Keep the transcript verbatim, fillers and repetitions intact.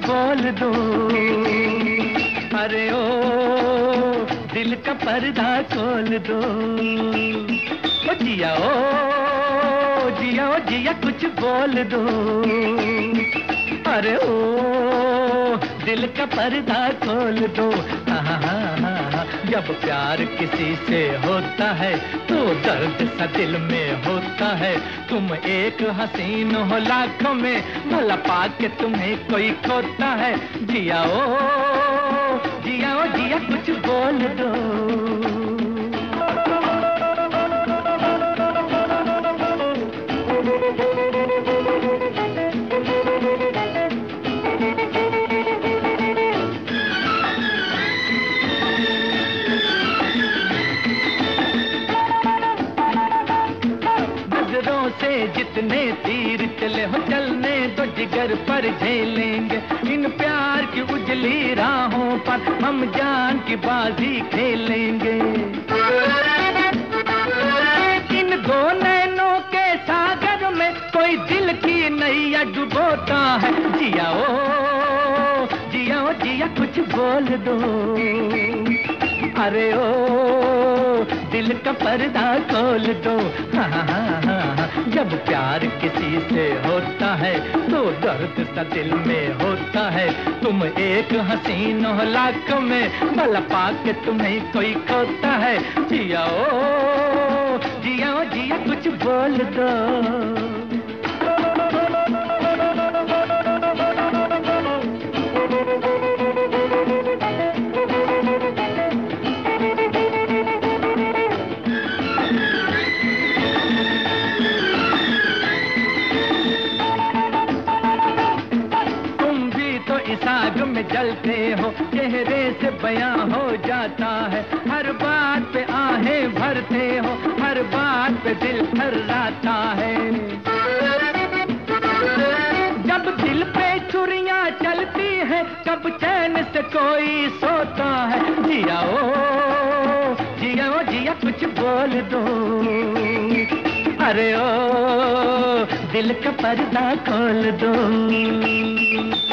बोल दो। अरे ओ दिल का पर्दा खोल दो। ओ जिया ओ जिया ओ जिया कुछ बोल दो। अरे ओ दिल का पर्दा खोल दो। हाँ हाँ हाँ हाँ, जब प्यार किसी से होता है तो दर्द सा दिल में होता है। तुम एक हसीन हो लाखों में, भला पाके तुम्हें कोई खोता है। जिया ओ जिया ओ जिया कुछ बोल दो। से जितने तीर चले हो चलने तो जिगर पर झेलेंगे। इन प्यार की उजली राहों पर हम जान की बाजी खेलेंगे। इन दो नैनों के सागर में कोई दिल की नैया डुबोता है। जिया ओ जिया ओ जिया कुछ बोल दो। अरे ओ दिल का पर्दा खोल दो। हाँ हाँ हाँ हाँ, जब प्यार किसी से होता है तो दर्द सा दिल में होता है। तुम एक हसीन हो लाखों में, भला पाके तुम्हें कोई खोता है। जिया ओ जिया ओ जिया कुछ बोल दो। इस आग में जलते हो, चेहरे से बयां हो जाता है। हर बात पे आहें भरते हो, हर बात पे दिल थर्राता है। जब दिल पे छुरियां चलती हैं, कब चैन से कोई सोता है। जिया ओ जिया ओ जिया कुछ बोल दो। अरे ओ दिल का पर्दा खोल दो।